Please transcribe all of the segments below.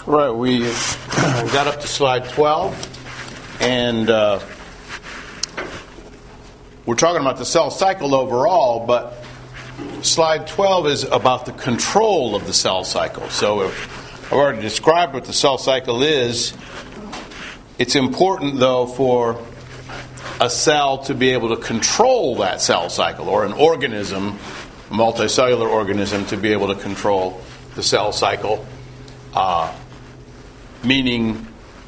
Right, we got up to slide 12, and we're talking about the cell cycle overall, but slide 12 is about the control of the cell cycle. So if I've already described what the cell cycle is, it's important, though, for a cell to be able to control that cell cycle, or an organism, a multicellular organism, to be able to control the cell cycle. Meaning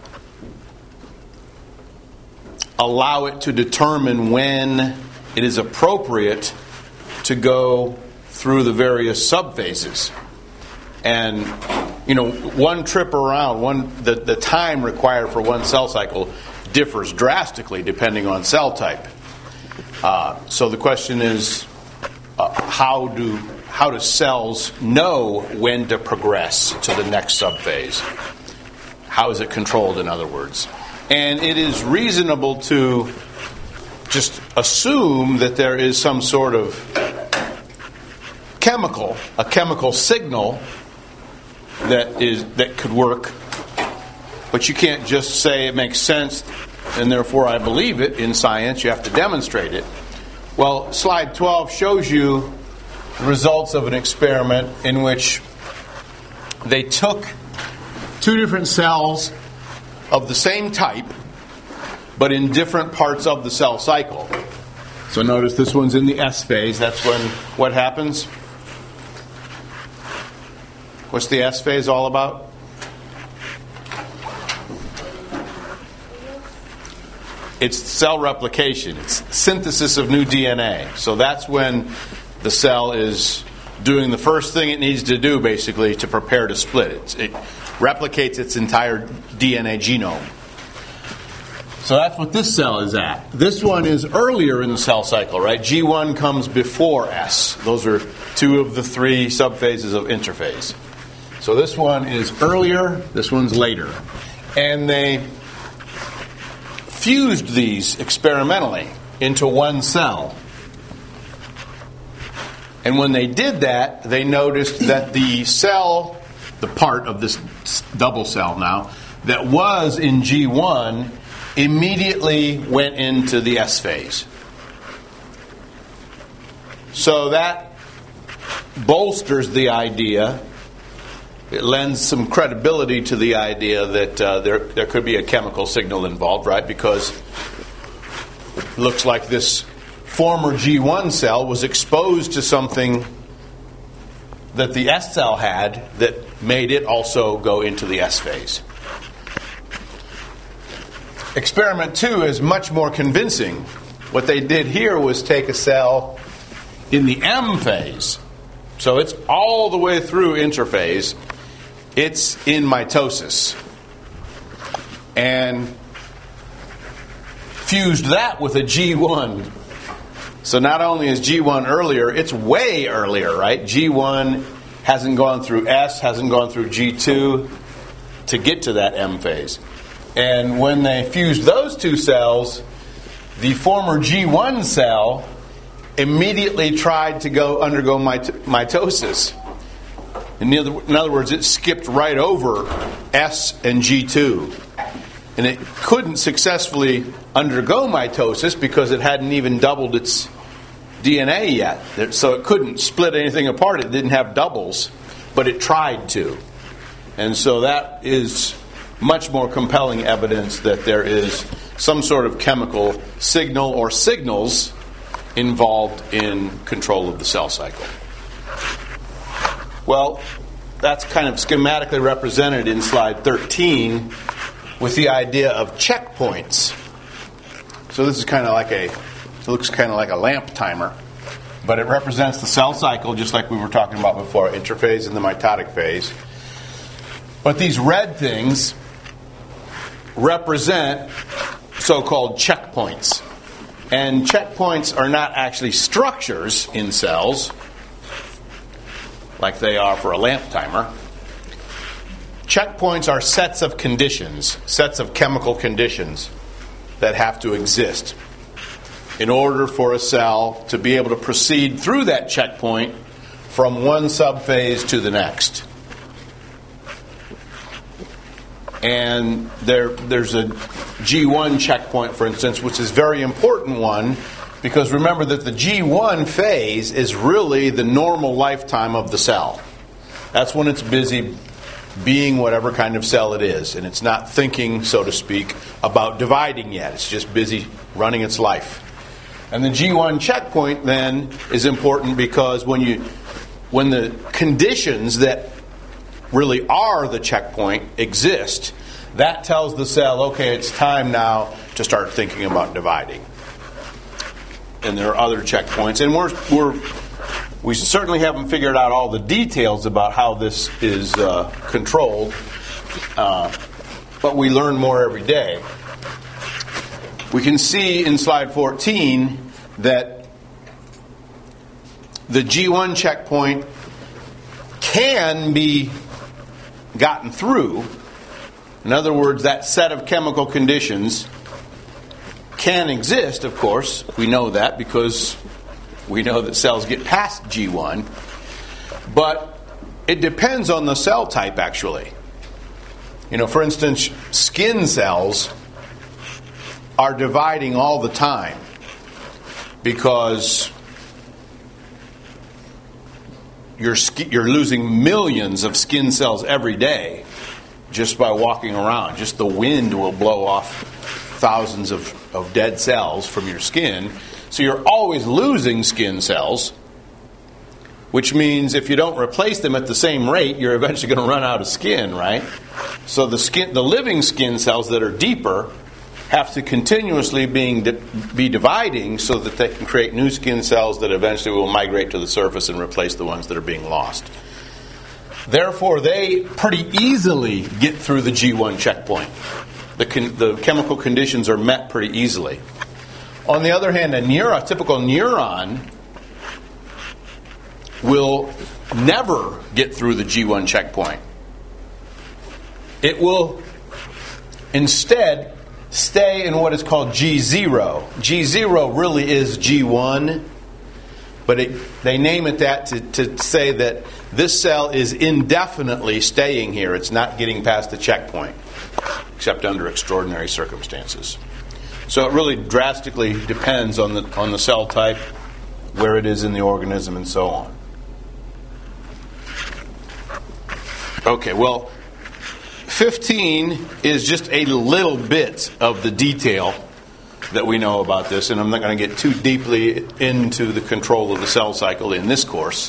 allow it to determine when it is appropriate to go through the various subphases. And, one trip around, the time required for one cell cycle differs drastically depending on cell type. So the question is, how do cells know when to progress to the next subphase? How is it controlled, in other words? And it is reasonable to just assume that there is some sort of a chemical signal that could work. But you can't just say it makes sense and therefore I believe it in science. You have to demonstrate it. Well, slide 12 shows you the results of an experiment in which they took two different cells of the same type, but in different parts of the cell cycle. So notice this one's in the S phase. That's when what happens? What's the S phase all about? It's cell replication. It's synthesis of new DNA. So that's when the cell is doing the first thing it needs to do, basically, to prepare to split. It replicates its entire DNA genome. So that's what this cell is at. This one is earlier in the cell cycle, right? G1 comes before S. Those are two of the three subphases of interphase. So this one is earlier, this one's later. And they fused these experimentally into one cell. And when they did that, they noticed that the cell, the part of this double cell now, that was in G1 immediately went into the S phase. So that bolsters the idea, it lends some credibility to the idea that there could be a chemical signal involved, right? Because it looks like this former G1 cell was exposed to something that the S cell had that made it also go into the S phase. Experiment 2 is much more convincing. What they did here was take a cell in the M phase. So it's all the way through interphase. It's in mitosis. And fused that with a G1. So not only is G1 earlier, it's way earlier, right? G1 hasn't gone through S, hasn't gone through G2 to get to that M phase. And when they fused those two cells, the former G1 cell immediately tried to undergo mitosis. In other words, it skipped right over S and G2. And it couldn't successfully undergo mitosis because it hadn't even doubled its DNA yet. So it couldn't split anything apart. It didn't have doubles, but it tried to. And so that is much more compelling evidence that there is some sort of chemical signal or signals involved in control of the cell cycle. Well, that's kind of schematically represented in slide 13 with the idea of checkpoints. So this is it looks kind of like a lamp timer, but it represents the cell cycle just like we were talking about before, interphase and the mitotic phase. But these red things represent so-called checkpoints. And checkpoints are not actually structures in cells, like they are for a lamp timer. Checkpoints are sets of conditions, sets of chemical conditions that have to exist in order for a cell to be able to proceed through that checkpoint from one subphase to the next. And there's a G1 checkpoint, for instance, which is a very important one, because remember that the G1 phase is really the normal lifetime of the cell. That's when it's busy being whatever kind of cell it is, and it's not thinking, so to speak, about dividing yet. It's just busy running its life. And the G1 checkpoint then is important because when the conditions that really are the checkpoint exist, that tells the cell, okay, it's time now to start thinking about dividing. And there are other checkpoints, and we certainly haven't figured out all the details about how this is controlled, but we learn more every day. We can see in slide 14 that the G1 checkpoint can be gotten through. In other words, that set of chemical conditions can exist, of course. We know that because we know that cells get past G1. But it depends on the cell type, actually. For instance, skin cells are dividing all the time because you're losing millions of skin cells every day just by walking around. Just the wind will blow off thousands of dead cells from your skin. So you're always losing skin cells, which means if you don't replace them at the same rate, you're eventually going to run out of skin, right? So the living skin cells that are deeper have to continuously be dividing so that they can create new skin cells that eventually will migrate to the surface and replace the ones that are being lost. Therefore, they pretty easily get through the G1 checkpoint. The chemical conditions are met pretty easily. On the other hand, a typical neuron will never get through the G1 checkpoint. It will instead stay in what is called G0. G0 really is G1, but they name it that to say that this cell is indefinitely staying here. It's not getting past the checkpoint, except under extraordinary circumstances. So it really drastically depends on the cell type, where it is in the organism, and so on. Okay, well, 15 is just a little bit of the detail that we know about this, and I'm not going to get too deeply into the control of the cell cycle in this course.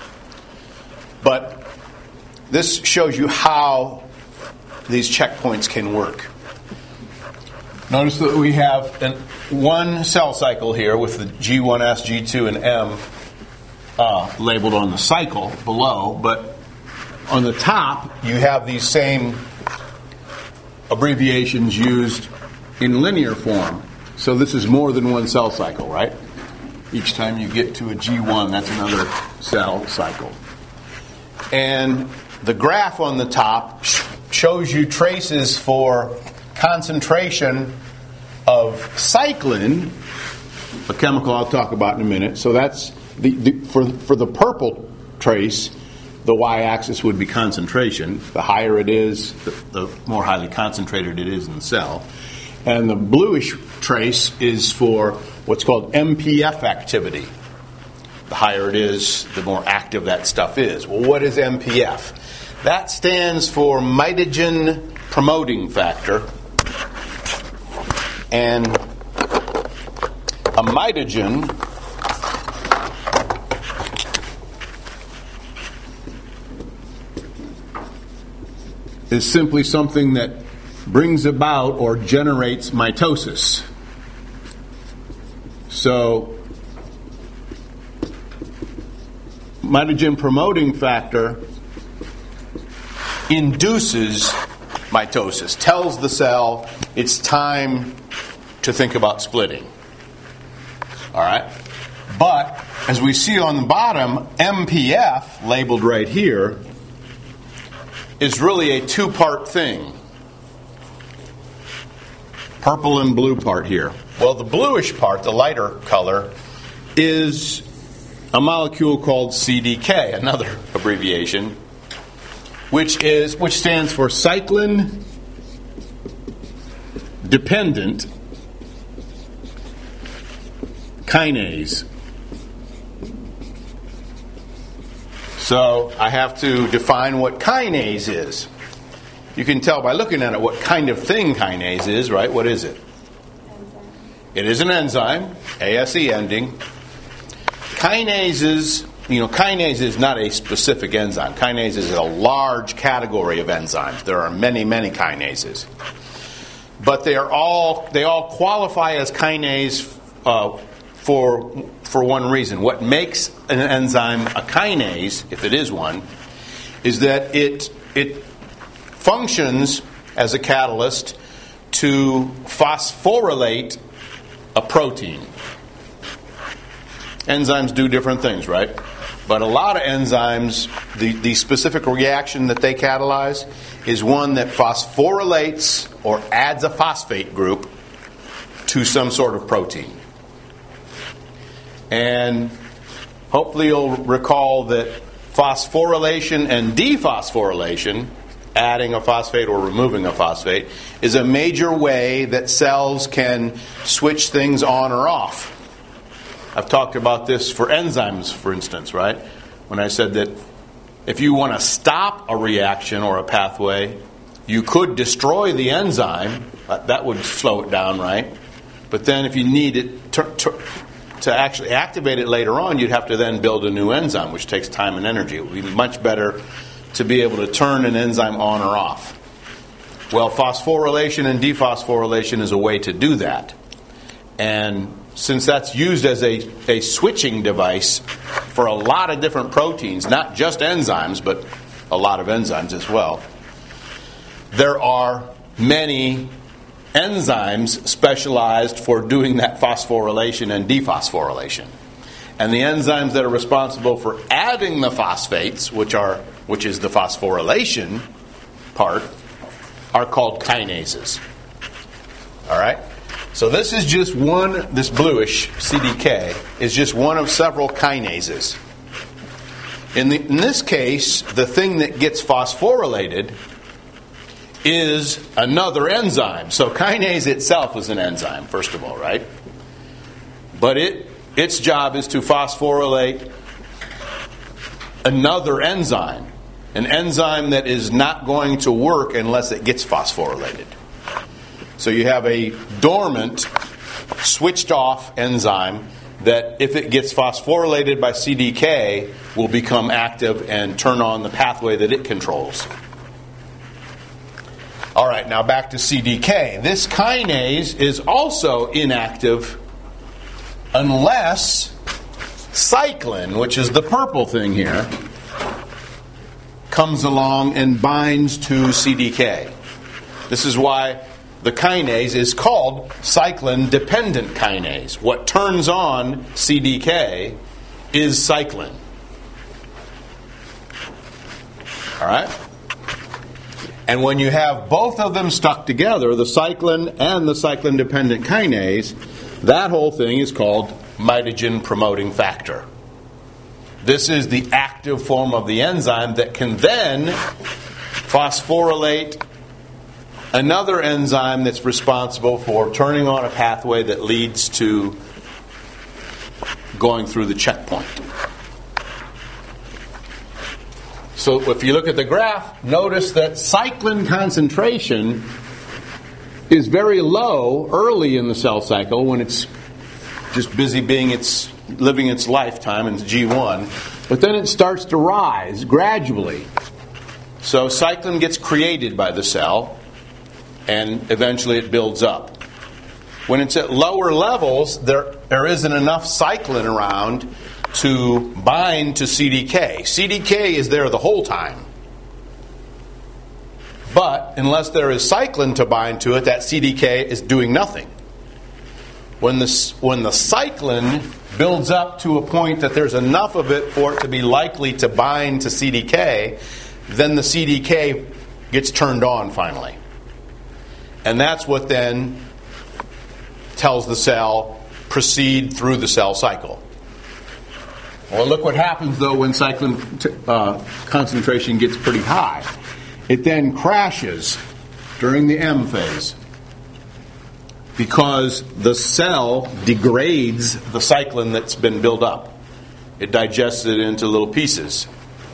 But this shows you how these checkpoints can work. Notice that we have one cell cycle here with the G1S, G2, and M labeled on the cycle below, but on the top you have these same abbreviations used in linear form. So this is more than one cell cycle, right? Each time you get to a G1, that's another cell cycle. And the graph on the top shows you traces for concentration of cyclin, a chemical I'll talk about in a minute. So that's for the purple trace, the y-axis would be concentration. The higher it is, the more highly concentrated it is in the cell. And the bluish trace is for what's called MPF activity. The higher it is, the more active that stuff is. Well, what is MPF? That stands for mitogen promoting factor. And a mitogen is simply something that brings about or generates mitosis. So, mitogen promoting factor induces mitosis, tells the cell it's time to think about splitting. All right? But, as we see on the bottom, MPF, labeled right here, is really a two-part thing. Purple and blue part here. Well, the bluish part, the lighter color, is a molecule called CDK, another abbreviation, which stands for cyclin dependent kinase. So I have to define what kinase is. You can tell by looking at it what kind of thing kinase is, right? What is it? Enzyme. It is an enzyme, ASE ending. Kinases, kinase is not a specific enzyme. Kinase is a large category of enzymes. There are many, many kinases. But they all qualify as kinase for one reason. What makes an enzyme a kinase, if it is one, is that it functions as a catalyst to phosphorylate a protein. Enzymes do different things, right? But a lot of enzymes, the specific reaction that they catalyze is one that phosphorylates or adds a phosphate group to some sort of protein. And hopefully you'll recall that phosphorylation and dephosphorylation, adding a phosphate or removing a phosphate, is a major way that cells can switch things on or off. I've talked about this for enzymes, for instance, right? When I said that if you want to stop a reaction or a pathway, you could destroy the enzyme. That would slow it down, right? But then if you need it to actually activate it later on, you'd have to then build a new enzyme, which takes time and energy. It would be much better to be able to turn an enzyme on or off. Well, phosphorylation and dephosphorylation is a way to do that. And since that's used as a switching device for a lot of different proteins, not just enzymes, but a lot of enzymes as well, there are many enzymes specialized for doing that phosphorylation and dephosphorylation. And the enzymes that are responsible for adding the phosphates, which is the phosphorylation part, are called kinases. All right? So this is just this bluish CDK is just one of several kinases. In this case, the thing that gets phosphorylated is another enzyme. So kinase itself is an enzyme, first of all, right? But its job is to phosphorylate another enzyme. An enzyme that is not going to work unless it gets phosphorylated. So you have a dormant, switched off enzyme that if it gets phosphorylated by CDK will become active and turn on the pathway that it controls. All right, now back to CDK. This kinase is also inactive unless cyclin, which is the purple thing here, comes along and binds to CDK. This is why the kinase is called cyclin-dependent kinase. What turns on CDK is cyclin. All right? And when you have both of them stuck together, the cyclin and the cyclin-dependent kinase, that whole thing is called mitogen-promoting factor. This is the active form of the enzyme that can then phosphorylate another enzyme that's responsible for turning on a pathway that leads to going through the checkpoint. So if you look at the graph, notice that cyclin concentration is very low early in the cell cycle when it's just busy living its lifetime in G1, but then it starts to rise gradually. So cyclin gets created by the cell, and eventually it builds up. When it's at lower levels, there isn't enough cyclin around to bind to CDK. CDK is there the whole time. But unless there is cyclin to bind to it, that CDK is doing nothing. When the cyclin builds up to a point that there's enough of it for it to be likely to bind to CDK, then the CDK gets turned on finally. And that's what then tells the cell proceed through the cell cycle. Well, look what happens though when cyclin concentration gets pretty high. It then crashes during the M phase. because the cell degrades the cyclin that's been built up. It digests it into little pieces.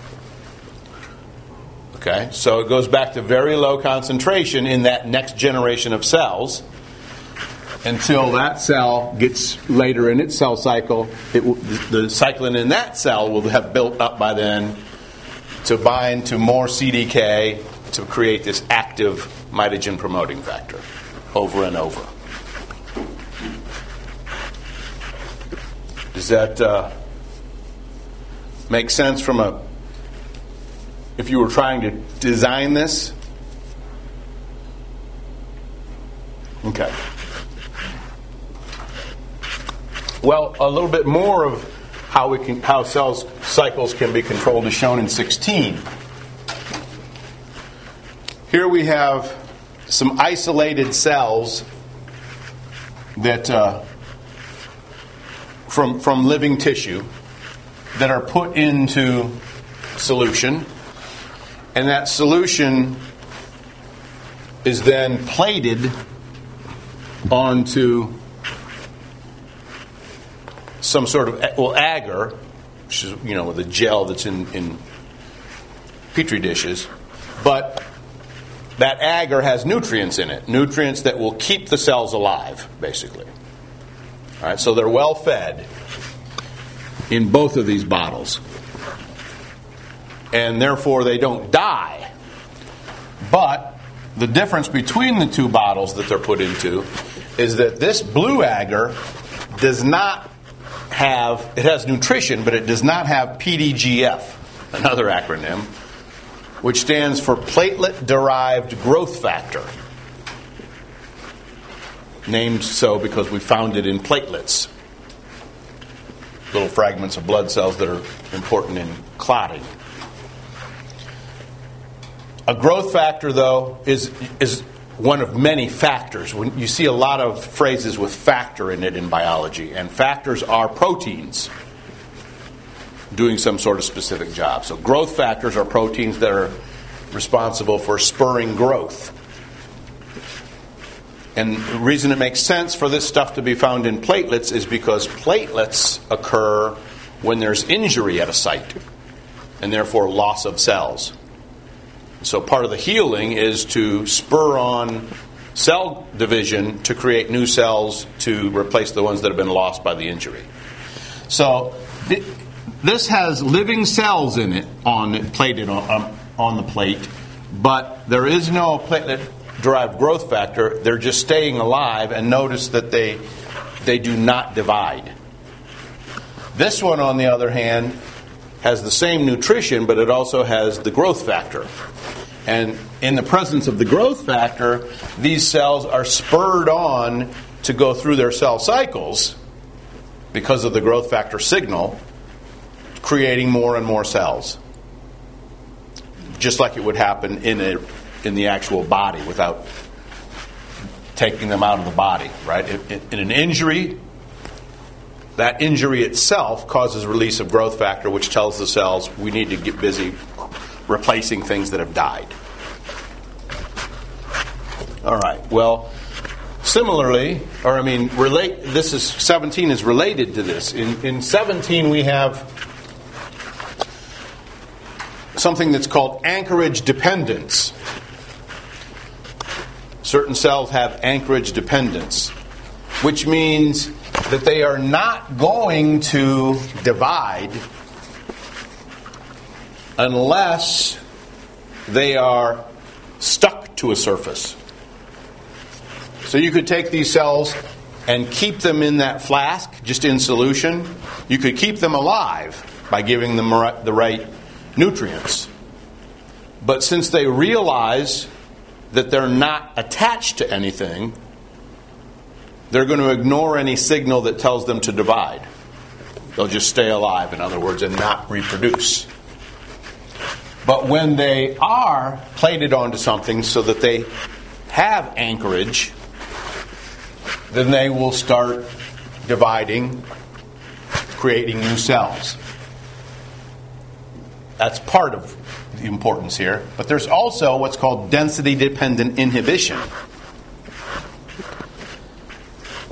Okay, so it goes back to very low concentration in that next generation of cells until that cell gets later in its cell cycle. The cyclin in that cell will have built up by then to bind to more CDK to create this active mitogen promoting factor over and over. Does that make sense if you were trying to design this? Okay. Well, a little bit more of how cells cycles can be controlled is shown in 16. Here we have some isolated cells that from living tissue that are put into solution, and that solution is then plated onto some sort of agar, which is the gel that's in petri dishes, but that agar has nutrients in it, nutrients that will keep the cells alive, basically. All right, so they're well fed in both of these bottles, and therefore they don't die. But the difference between the two bottles that they're put into is that this blue agar does not have, it has nutrition, but it does not have PDGF, another acronym, which stands for platelet-derived growth factor. Named so because we found it in platelets, little fragments of blood cells that are important in clotting. A growth factor, though, is one of many factors. When you see a lot of phrases with factor in it in biology, and factors are proteins doing some sort of specific job. So growth factors are proteins that are responsible for spurring growth. And the reason it makes sense for this stuff to be found in platelets is because platelets occur when there's injury at a site, and therefore loss of cells. So part of the healing is to spur on cell division to create new cells to replace the ones that have been lost by the injury. So this has living cells in it plated on the plate, but there is no platelet-derived growth factor. They're just staying alive, and notice that they do not divide. This one, on the other hand, has the same nutrition, but it also has the growth factor. And in the presence of the growth factor, these cells are spurred on to go through their cell cycles because of the growth factor signal, creating more and more cells. Just like it would happen in the actual body without taking them out of the body, right? In an injury, that injury itself causes release of growth factor, which tells the cells we need to get busy replacing things that have died. All right. Well, similarly, this is 17 is related to this. In 17 we have something that's called anchorage dependence. Certain cells have anchorage dependence, which means that they are not going to divide unless they are stuck to a surface. So you could take these cells and keep them in that flask, just in solution. You could keep them alive by giving them the right nutrients. But since they realize that they're not attached to anything, they're going to ignore any signal that tells them to divide. They'll just stay alive, in other words, and not reproduce. But when they are plated onto something so that they have anchorage, then they will start dividing, creating new cells. That's part of the importance here. But there's also what's called density-dependent inhibition.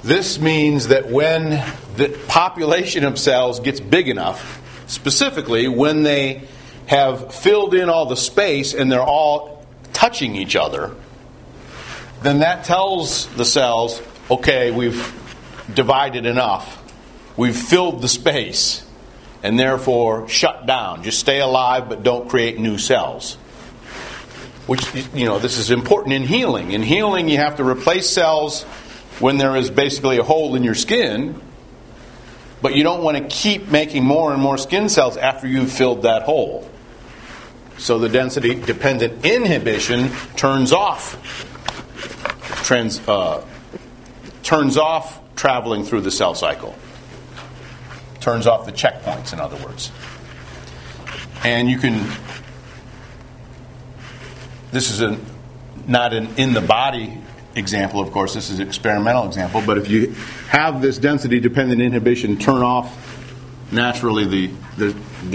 This means that when the population of cells gets big enough, specifically when they have filled in all the space and they're all touching each other, then that tells the cells, okay, we've divided enough. We've filled the space, and therefore shut down. Just stay alive, but don't create new cells. Which, this is important in healing. In healing, you have to replace cells when there is basically a hole in your skin, but you don't want to keep making more and more skin cells after you've filled that hole. So the density-dependent inhibition turns off traveling through the cell cycle. Turns off the checkpoints, in other words. And you can... This is not an in-the-body example, of course. This is an experimental example. But if you have this density-dependent inhibition turn off naturally the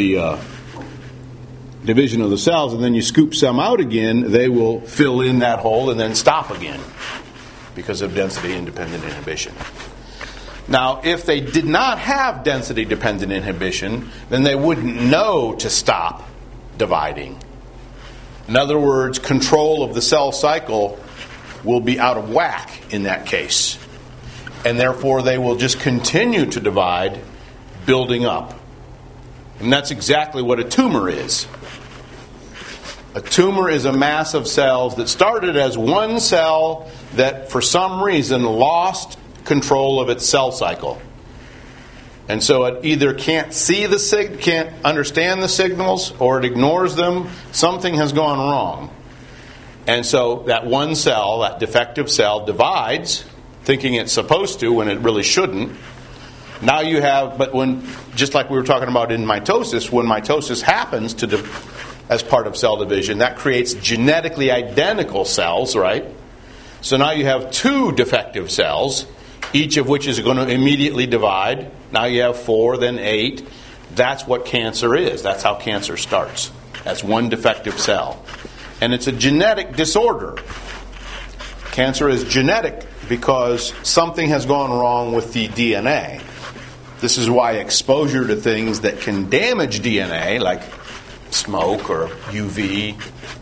division of the cells, and then you scoop some out again, they will fill in that hole and then stop again because of density-independent inhibition. Now, if they did not have density-dependent inhibition, then they wouldn't know to stop dividing. In other words, control of the cell cycle will be out of whack in that case. And therefore, they will just continue to divide, building up. And that's exactly what a tumor is. A tumor is a mass of cells that started as one cell that, for some reason, lost control of its cell cycle. And so it either can't can't understand the signals, or it ignores them. Something has gone wrong. And so that one cell, that defective cell, divides, thinking it's supposed to when it really shouldn't. Now you have, just like we were talking about in mitosis, when mitosis happens as part of cell division, that creates genetically identical cells, right? So now you have two defective cells, each of which is going to immediately divide. Now you have 4, then 8. That's what cancer is. That's how cancer starts. That's one defective cell. And it's a genetic disorder. Cancer is genetic because something has gone wrong with the DNA. This is why exposure to things that can damage DNA, like smoke or UV,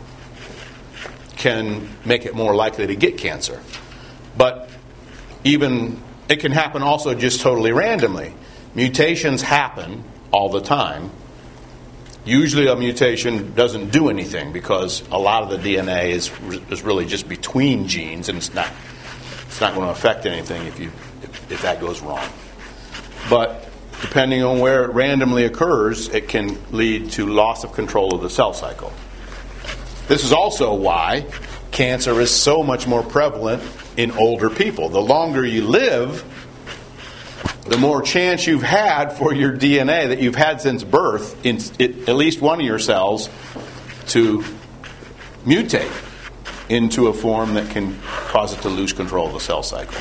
can make it more likely to get cancer. But even it can happen also just totally randomly. Mutations happen all the time. Usually a mutation doesn't do anything because a lot of the DNA is really just between genes, and it's not going to affect anything if that goes wrong. But depending on where it randomly occurs, it can lead to loss of control of the cell cycle. This is also why cancer is so much more prevalent in older people. The longer you live, the more chance you've had for your DNA that you've had since birth, at least one of your cells, to mutate into a form that can cause it to lose control of the cell cycle.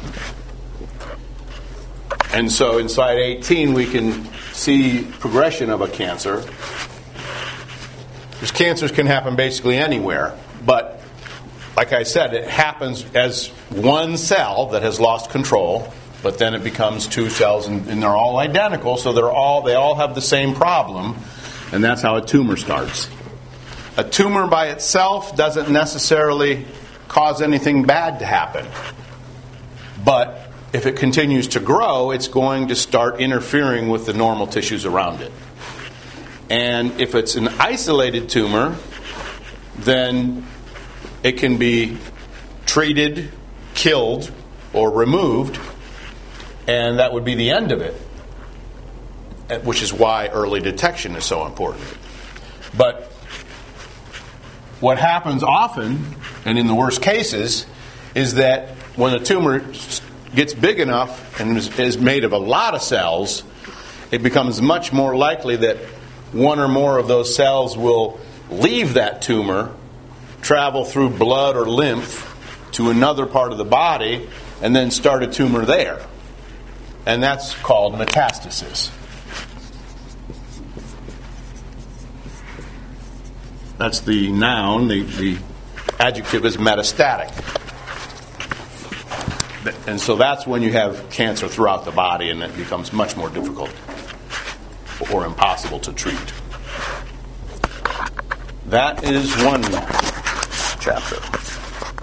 And so in slide 18 we can see progression of a cancer. Because cancers can happen basically anywhere, but like I said, it happens as one cell that has lost control, but then it becomes two cells, and they're all identical, so they all have the same problem, and that's how a tumor starts. A tumor by itself doesn't necessarily cause anything bad to happen, but if it continues to grow, it's going to start interfering with the normal tissues around it. And if it's an isolated tumor, then it can be treated, killed, or removed, and that would be the end of it, which is why early detection is so important. But what happens often, and in the worst cases, is that when a tumor gets big enough and is made of a lot of cells, it becomes much more likely that one or more of those cells will leave that tumor, travel through blood or lymph to another part of the body, and then start a tumor there. And that's called metastasis. That's the noun. The adjective is metastatic. And so that's when you have cancer throughout the body, and it becomes much more difficult or impossible to treat. That is one chapter.